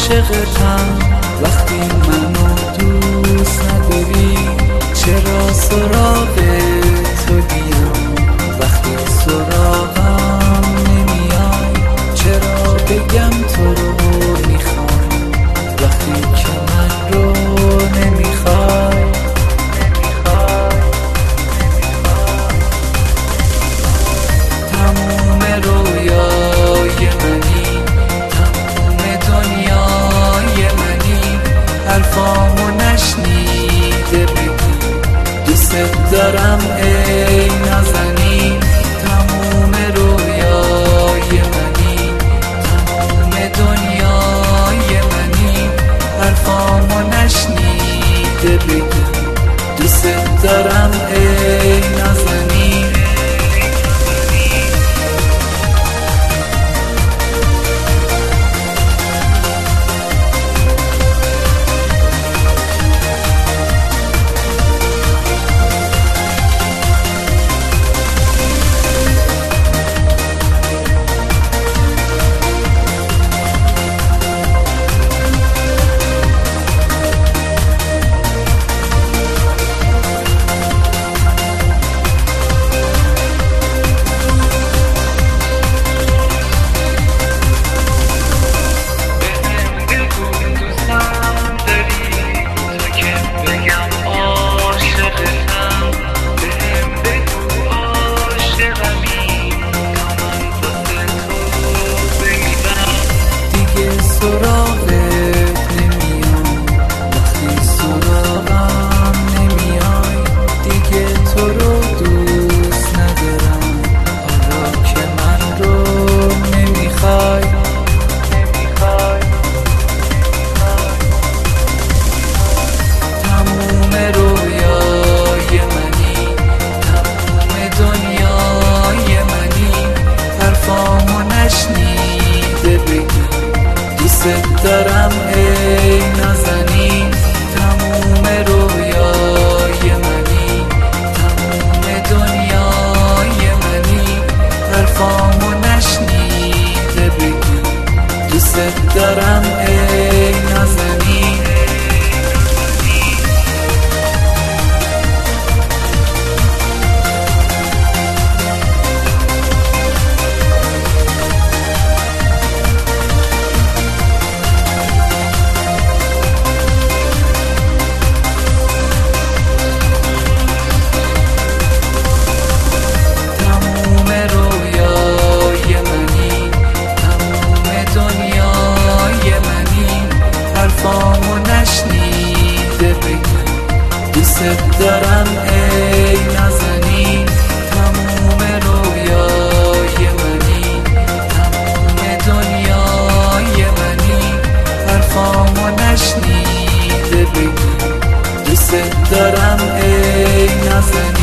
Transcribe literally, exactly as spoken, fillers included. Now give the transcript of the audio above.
عاشقتم وقتی منو دوست نداری. چرا سراغ تو بیام وقتی سراغم نمیای؟ چرا بگم تو رو میخوام وقتی که من رو نمیخوای؟ تموم رویای منی، تموم دنیای منی، حرفامو نشنیده بگی دوست دارم ای نازنین. تموم رویای منی، تموم دنیای منی، حرفامو نشنیده بگی دوست دارم ای نازنین. سراغت نمیام وقتی سراغم نمیای. دیگه تو رو دوست ندارم حالا که من رو نمیخوای. تموم رویای منی، تموم دنیای منی، حرفامو نشنیده بگی دوست دارم ای نازنین. تموم رویای منی، تموم دنیای منی، حرفامو نشنیده بگی دوست دارم ای نازنین. حرفامو نشنیده بگی دوست دارم ای نازنین. تموم رویای منی، تموم دنیای منی، حرفامو نشنیده بگی دوست دارم ای نازنین.